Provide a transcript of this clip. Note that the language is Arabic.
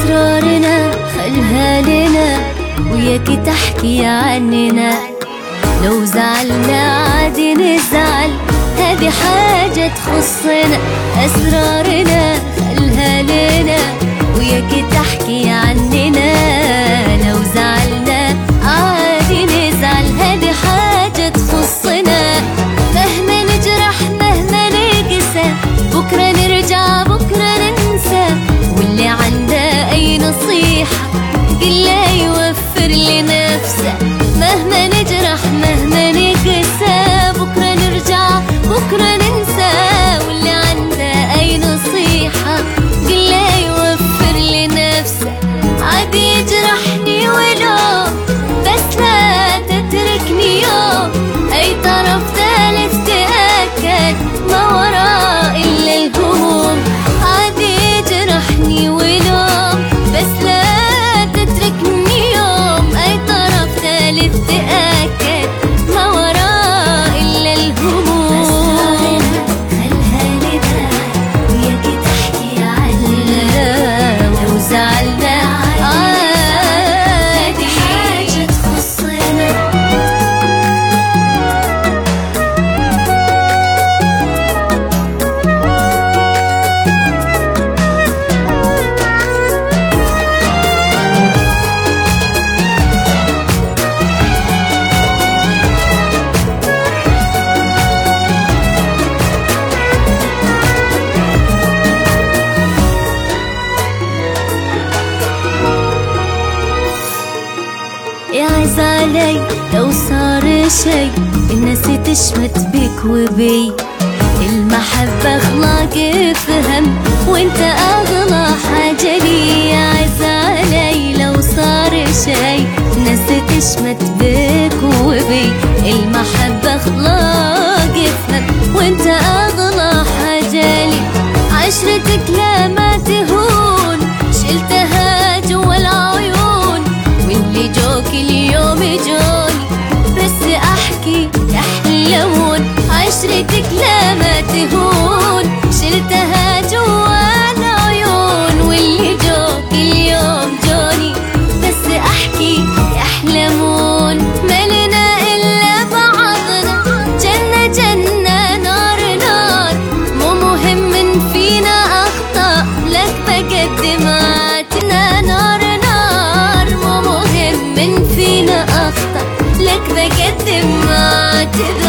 أسرارنا خلها لنا وياك تحكي عننا. لو زعلنا عادي نزعل، هذه حاجة تخصنا. أسرارنا خلها لنا وياك تحكي عننا. لو زعلنا عادي نزعل، هذه حاجة تخصنا. مهما نجرح مهما نقسى، بكرة نرجع بكرة ننسى. واللي عنده أي نصيحة قله يوفر لنفسه. مهما نجرح مهما نقسى، بكرة نرجع بكرة ننسى. واللي عنده أي نصيحة قله يوفر لنفسه. عادي يجرحني ولو بس لا تتركني يوم. أي طرف ثالث تأكد ما وراء إلا الهموم. عادي يجرحني ولو بس لا تتركني يوم. أي طرف ثالث تأكد ما وراء إلا الهموم. خلها لنا وياك تحكي عننا. لو زعلنا عادي حاجة تخصنا. يعز علي لو صار شي، الناس تشمت بك وبي. المحبة أخلاق فهم وانت أغلى حاجة لي. يعز علي لو صار شي، الناس تشمت بك وبي. المحبة أخلاق فهم وانت أغلى حاجة لي. عشرتك لا ما تهون، شلتها جوا العيون. واللي جوك اليوم جوني بس أحكي يحلون. عشرتك لا ما تهون، شلتها جوا العيون. واللي جوك اليوم جوني بس أحكي يحلمون. ملنا إلا بعضنا، جنة جنة نار نار. مو مهم من فينا أخطأ، لك مقدماتنا نار نار. مو مهم من فينا أخطأ، لك بقدم ما تقدر.